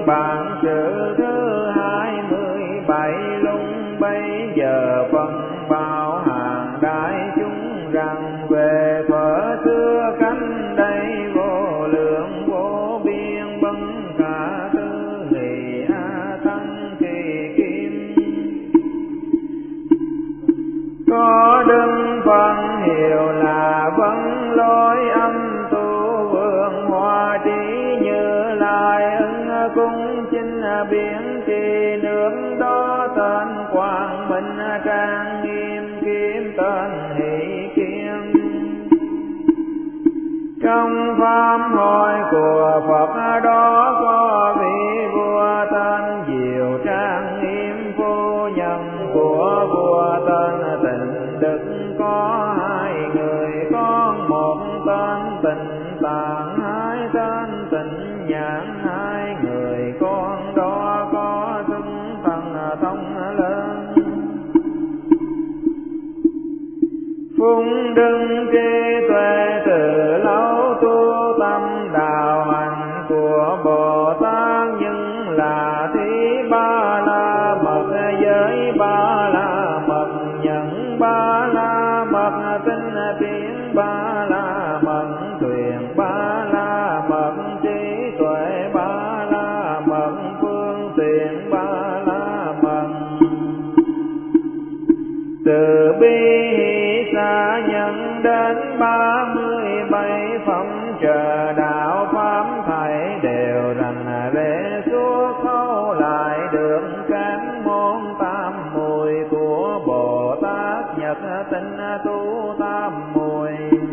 bản sự thứ 27 lung bây giờ phân bao hàng đại chúng rằng về thuở xưa cánh đây vô lượng vô biên bấn cả tư nghị a tăng kỳ kim có đức phân hiệu là vấn lối âm tu vương hoa trí Như Lai ứng cung chinh biển trì nước đó tên quang minh trang nghiêm kiếm tên hỷ kiên trong pháp hội của Phật đó có vị vua tên Diệu trang nghiêm phu nhân của vua tên Tịnh Đức có 2 người con một tên Tịnh Tạng 2 tên Tịnh Nhãn 2 người con đó có xưng thần thông lớn phung đức trí tuệ từ lâu tu tâm đạo hành của Bồ Tát nhưng là thí ba la mật giới ba la mật nhận ba la mật tinh tiến ba la mật thuyền ba la mật trí tuệ ba la mật phương tiện ba la mật từ bi xa nhân đến 37 phẩm trợ đạo pháp thảy đều rành rẽ suốt thấu lại được các môn tam muội của Bồ Tát Nhật tinh tu tam muội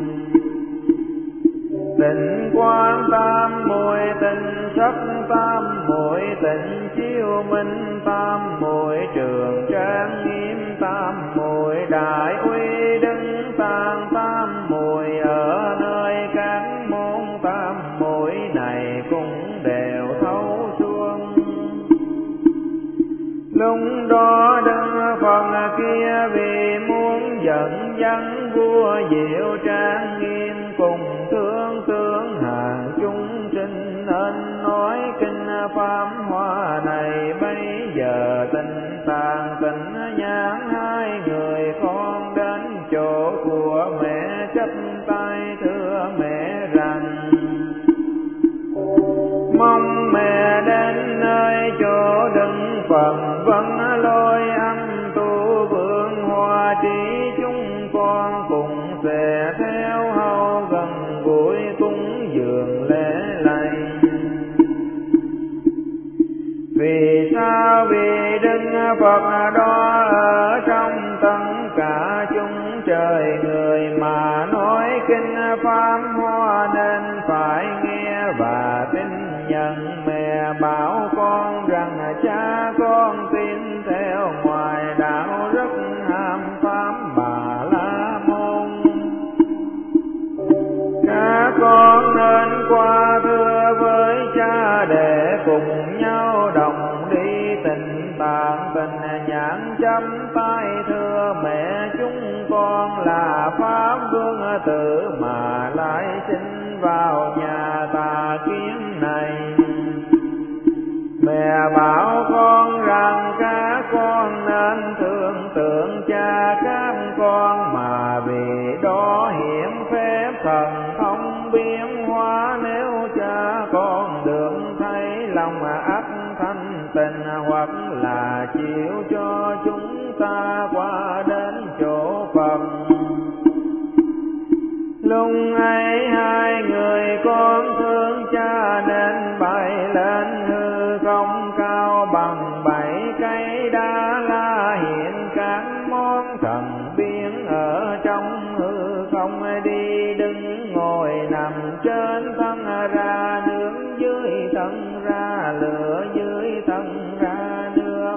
tịnh quang tam muội tịnh sắc tam muội tịnh chiêu minh tam muội trường trang nghiêm tam muội đại uy đứng tàng tam muội ở nơi các môn tam muội này cũng đều thấu suông lúc đó Đức Phật kia vì muốn dẫn dắt vua Diệu trang nghiêm cùng tương hàng chúng sinh nên nói kinh pháp hoa này bây giờ Tịnh Tạng Tịnh Nhãn 2 người con đến chỗ của mẹ chắp tay thưa mẹ rằng mong mẹ đến nơi chỗ Đức Phật vẫn lôi âm tu vương hoa trí chúng con cùng sẽ theo hầu gần gũi cúng dường lễ lạy. Vì sao? Vì Đức Phật đó ở trong tất cả chúng trời người mà nói kinh pháp hoa nên phải nghe và tin nhận. Mẹ bảo con rằng cha con tin theo ngoài đạo rất ham pháp Bà La Môn. Các con nên qua thưa với cha để cùng nhau đồng đi Tịnh Tạng Tịnh Nhãn chắp tay thưa mẹ chúng con là pháp vương tử mà lại sinh vào nhà tà kiến này. Mẹ bảo con rằng các con nên thương tưởng cha các con mà vì đó hiển phép thần thông biến hóa. Nếu cha con được thấy lòng ác thanh tịnh hoặc là chịu cho chúng ta qua đến chỗ Phật, lúc ấy hai người con thương cha nên bay lên hư không cao bằng 7 cây đa la, hiện các món thần biến ở trong hư không, đi đứng ngồi nằm trên thân ra nước, dưới thân ra lửa, dưới thân ra nước,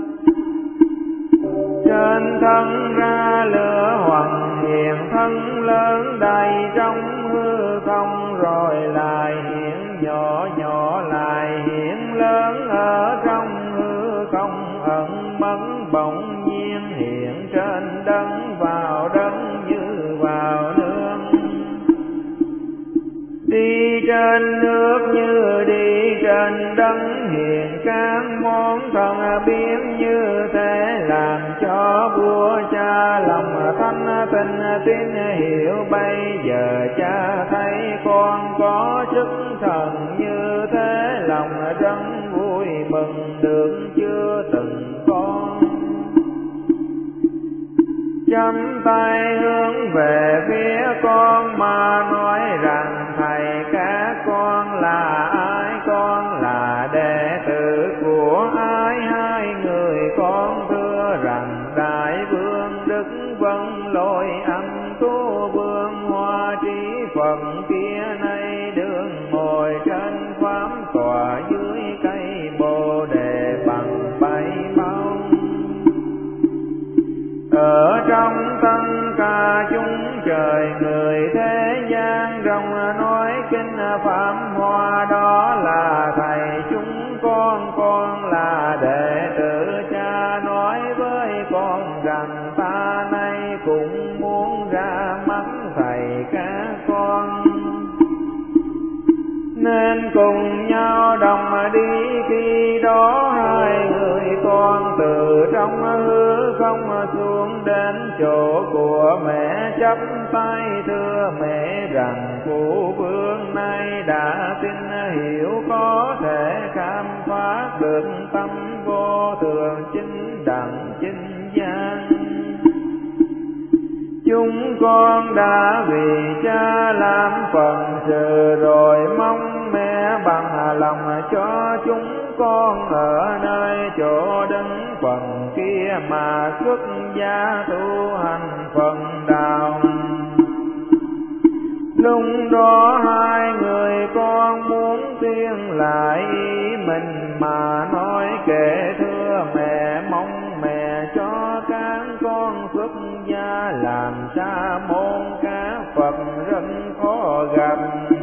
trên thân ra lửa, hoặc hiện thân lớn đầy trong hư không, rồi lại hiện nhỏ nhỏ, lại hiện lớn ở trong hư không, ẩn mất bỗng nhiên hiện trên đất, vào đất như vào nước, đi trên nước như đi trên trên đấng hiền các món thần biến như thế, làm cho vua cha lòng thánh tình tín hiểu. Bây giờ cha thấy con có sức thần như thế, lòng rất vui mừng được chưa từng có. Chắp tay hướng về phía con mà nói rằng: Thầy các con là ai? Con là đệ tử của ai? Hai người con thưa rằng: Đại vương Đức Vân Lôi Âm Tu Vương Hoa Trí Phật kia nay đương ngồi trên pháp tòa dưới cây Bồ Đề bằng bảy bao. Ở trong tất cả chúng trời người thế gian rộng nói kinh pháp hoa, đó là thầy chúng con là đệ tử. Cha nói với con rằng ta nay cũng muốn ra mắt thầy các con, nên cùng nhau đồng đi. Khi đó hai người con từ trong hư không xuống đến chỗ của mẹ, chắp tay thưa mẹ rằng: Phụ vương nay đã tin hiểu, có thể khám phá được tâm vô thường chính đẳng chính giác. Chúng con đã vì cha làm phần sự rồi, mong mẹ bằng lòng cho chúng con ở nơi chỗ đứng phần kia mà xuất gia tu hành phần đạo. Lúc đó hai người con muốn tiên lại ý mình mà nói kể thưa mẹ, mong mẹ cho các con xuất gia làm sa môn các Phật rất khó gặp.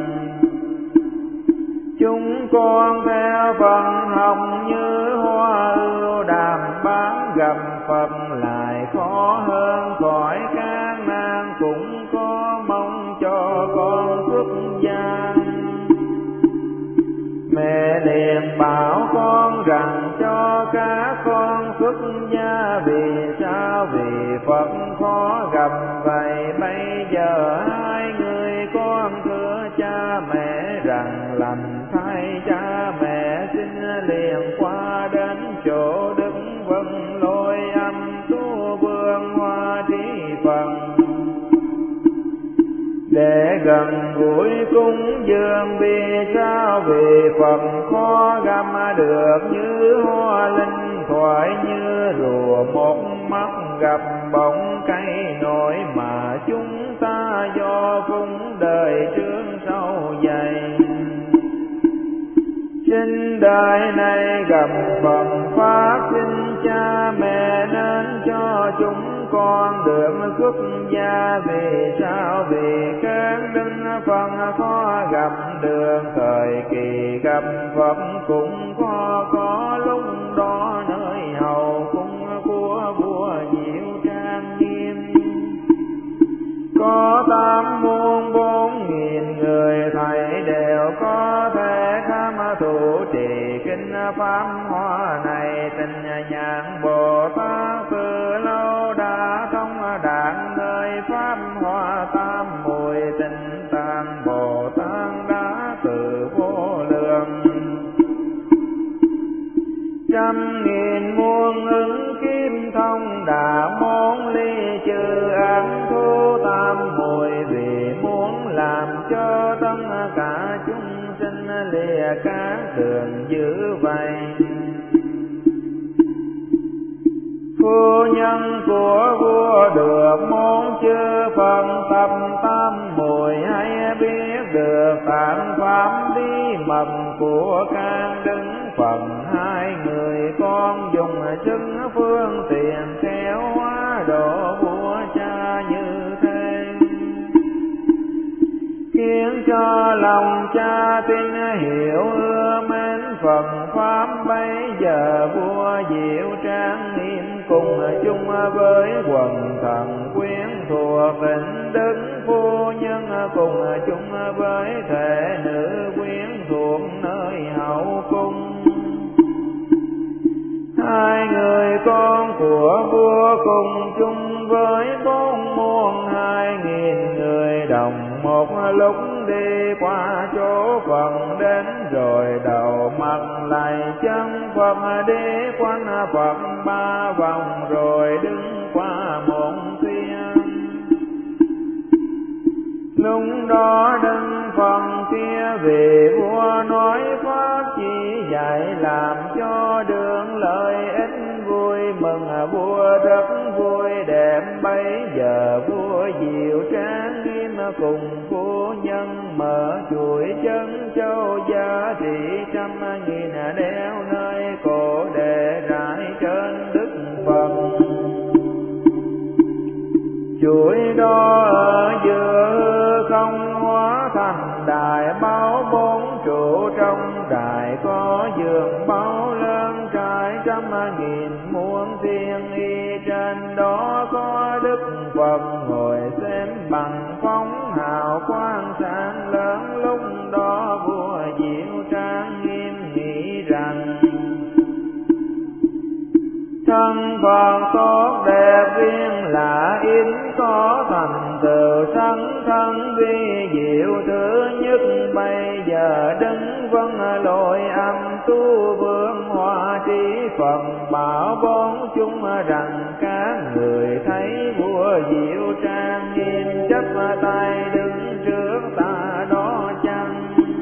Chúng con theo phần học như hoa ưu đàm bán, gặp Phật lại khó hơn khỏi các nan, cũng có mong cho con xuất gia. Mẹ liền bảo con rằng cho các con xuất gia. Vì sao? Vì Phật khó gặp vậy. Bây giờ hai người con thưa cha mẹ rằng: Lành thay cha mẹ xin liền qua đến chỗ Đức Vân Lôi Âm Tu Vương Hoa Trí Phật, để gần gũi cúng dường. Vì sao? Vì Phật khó găm được như hoa linh thoại, như rùa một mắt gặp bóng cây nổi, mà chúng ta do phúng đời trước sau dày. Xin đời này gặp Phật Pháp, xin cha mẹ nên cho chúng con được xuất gia. Vì sao? Vì các đức Phật khó gặp được, thời kỳ gặp Phật cũng có lúc đó nơi hầu cung của vua Diệu trang nghiêm. Có 84.000 người thầy đều có thể tham thủ trì kinh pháp hoa này. Tình nhãn Bồ Tát từ lâu đã thông đạt nơi pháp hoa tam muội. Tình tạng Bồ Tát đã từ vô lượng, 100.000 muôn ứng kim thông đã môn ly trừ ác thu tam muội. Vì muốn làm cho tất cả chúng sinh lìa các đường dữ vậy. Phu nhân của vua được môn chư Phật tập tam muội, hay biết được tạng pháp bí mật của các đức Phật. Hai người con dùng sức phương tiện khéo hóa độ vua cha như thế, khiến cho lòng cha tin hiểu ưa mến Phật Pháp bây giờ vua Diệu Trang Nghiêm cùng chung với quần thần quyến thuộc Tịnh Đức phu nhân, cùng chung với thể nữ quyến thuộc nơi hậu cung. Hai người con của vua cùng chung với 4.200.000 người đồng một lúc đi qua chỗ Phật đến, rồi đầu mặt lạy chân Phật, đi quanh Phật 3 vòng rồi đứng qua một thiên. Lúc đó đứng phần kia vì vua nói pháp chỉ dạy làm cho đường lợi ích, vui mừng vua rất vui đẹp. Bây giờ vua Diệu Trang Nghiêm cùng phu nhân mở chuỗi chân châu giá trị 100.000 đeo nơi cổ để rải trên Đức Phật. Chuỗi đó ở giữa không hóa thành đài báo 4 trụ, trong đài có giường báo lớn trải 100.000 muôn thiên y, trên đó có Đức Phật ngồi xem bằng phóng hào quang sáng lớn. Lúc đó vua Diệu Trang Nghiêm nghĩ rằng thân Phật tốt đẹp riêng là ít có thành tựu sanh thân vi diệu thứ nhất. Bây giờ đứng vâng lội âm tu vương hoa trí Phật bảo 4 chúng rằng các người thấy vua Diệu Trang Nghiêm chắp tay đứng trước ta đó chăng?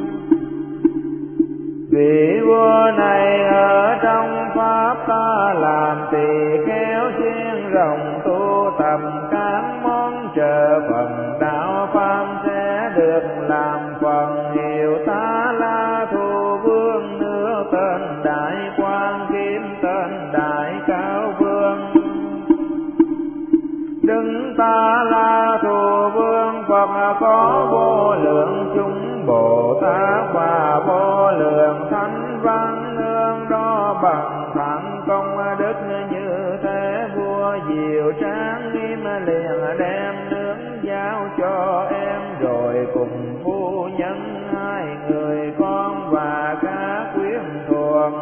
Vị vua này ở trong pháp ta làm tỳ khéo chuyên rộng tu tập các món trợ phần đạo pháp sẽ được làm phần hiệu. Ta La Thu Vương nước tên Đại Quang Kim tên Đại Cao Vương. Đứng Ta La Thu Vương Phật có vô lượng chúng Bồ Tát và vô lượng thánh văn nương đó bằng thẳng công đức như thế. Vua Diệu Trang Nghiêm liền đem nướng giao cho em, rồi cùng phu nhân 2 người con và các quyến thuộc.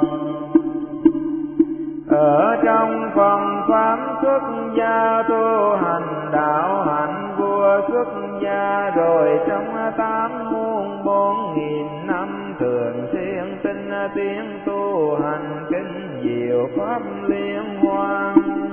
Ở trong phần pháp xuất gia tu hành đạo hạnh, vua xuất gia rồi trong 8 muôn 4.000 năm thường xuyên tinh tiến tu hành kinh diệu pháp liên hoa.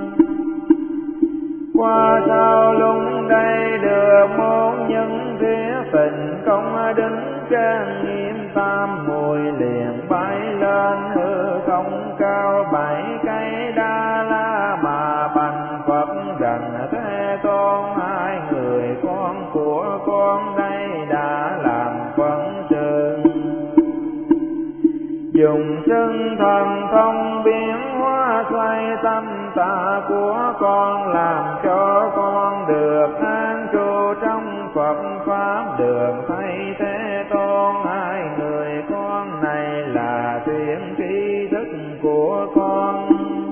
Qua sau lúc đây được một nhân thiết tình công đứng trang nghiêm, 8 mùi liền bay lên hư không cao 7 cây Đa La mà bạch Phật rằng Thế Tôn 2 người con của con đây đã làm phận sự. Dùng chân thần thông biến hóa xoay tâm ta của con, làm cho con được an trụ trong Phật pháp đường. Thay Thế Tôn 2 người con này là tuyển tri thức của con,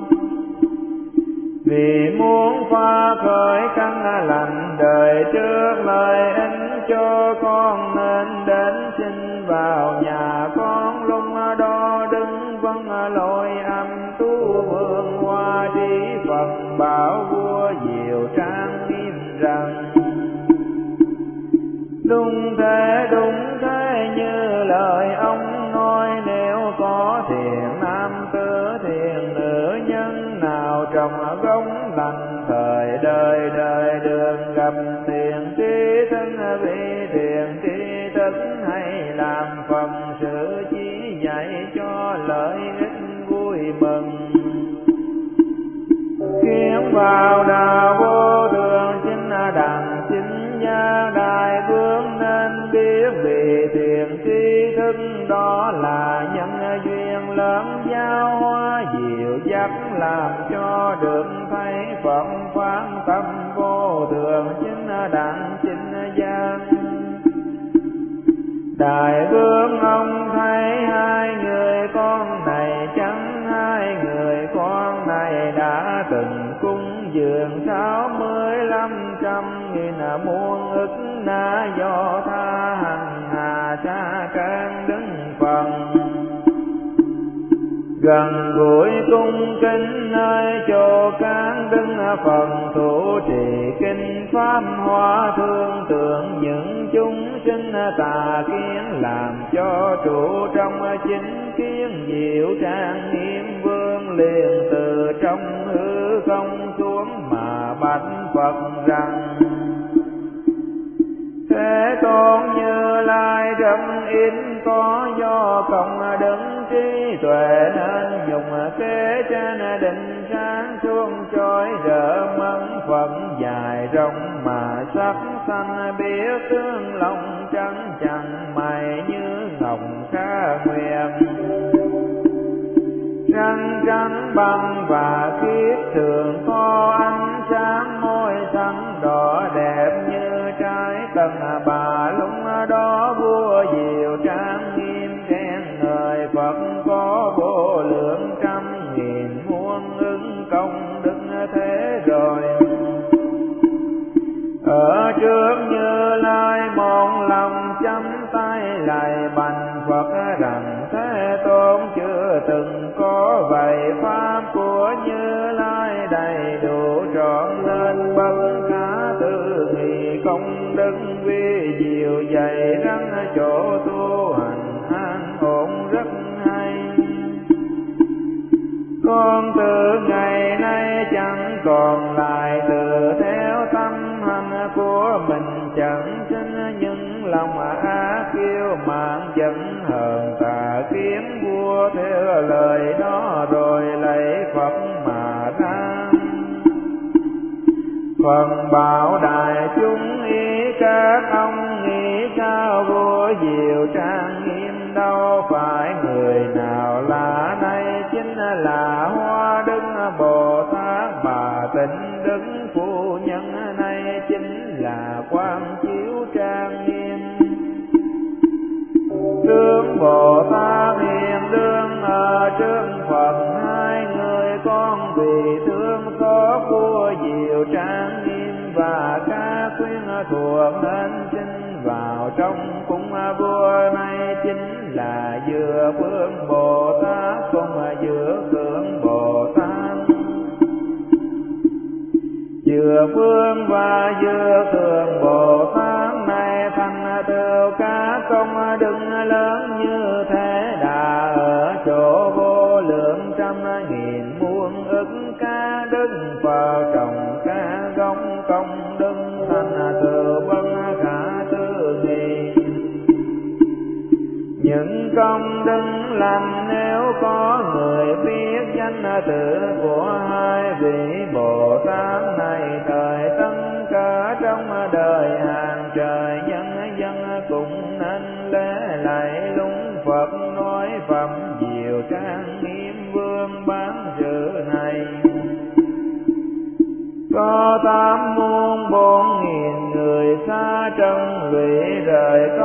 vì muốn phá khởi căn lành đời trước lời ích cho con, nên đến xin vào nhà con. Lúc đó đứng vâng lội âm tu vương hoa trí Phật bảo vua Diệu Trang Nghiêm rằng đúng thế như lời ông nói. Nếu có thiện nam tử thiện nữ nhân nào trong gốc lành, thời đời đời đường gặp thiện trí thân vị thiện trí thức, hay làm phần sự chỉ dạy cho lợi ích vui mừng. Khiến vào đạo vô thường chính đẳng chính gia đại vương, nên biết vì thiện tri thức đó là nhân duyên lớn giao hóa diệu dắt, làm cho được thấy Phật pháp tâm vô thường chính đẳng chính gia. Đại vương ông thấy 2 người con này từng cung dường 65.000 muôn ức na do tha hành hà sa can đứng phần. Gần gũi cung kính nơi chỗ cán đứng phần thủ trì kinh pháp hoa thương tượng những chúng sinh tà kiến làm cho trụ trong chính kiến diệu trang nghiêm vương liền từ trong hư không xuống mà bạch Phật rằng: Thế Tôn Như Lai rất ít có do công đức trí tuệ nên dùng kế trên định sáng chuông chói rỡ mẫn Phật dài rộng mà sắc xanh biết tướng lòng trắng chẳng mày như ngọc ca nguyệt. Răng trắng băng và khiết thường có ánh sáng môi xanh đỏ đẹp như trái tầng bà lung đó vua diệu trang nghiêm khen ngợi Phật có vô lượng 100.000 muôn ứng công đức thế rồi. Ở trước Như Lai một lòng chắp tay lạy bạch Phật rằng: Thế Tôn chưa từng có vậy pháp của Như Lai đầy đủ trọn lên bất khả tư nghị công đức vi diệu dày răng chỗ tu hành an ổn rất hay. Con từ ngày nay chẳng còn lại tự theo tâm hành của mình, chẳng sinh những lòng ác kiêu mạn giận hờn tà kiến vua theo lời đó rồi lấy Phật mà ra. Phần bảo đại chúng ý các ông nghĩ sao vua diệu trang nghiêm đâu phải người nào là đây chính là Hoa Đức Bồ Tát Bà Tịnh Đức Phu Nhân này chính là Quang Chiếu trang nghiêm. Tướng Bồ Tát hiền đương ở trước Phật hai người con vì thương xót vua diệu trang nghiêm và các quyến thuộc nên xin vào trong cung vua này chính là Dựa Phương Bồ Tát cùng Dựa Thượng Bồ Tát. Dựa Phương và Dựa Thượng Bồ Tát này thành tựu các công đức lớn như thế đã ở chỗ vô lượng 100.000 muôn ức ca đức Phật trồng ca gốc công đức thành tựu bất khả tư nghị. Những công đức lành nếu có người biết danh tự của hai vị Bồ Tát này, thời tất cả trong đời hàng trời dân cũng nên lễ lạy lúng Phật nói phẩm diệu trang nghiêm vương bán sự này. Có 8.400.000 người xa trần lụy rời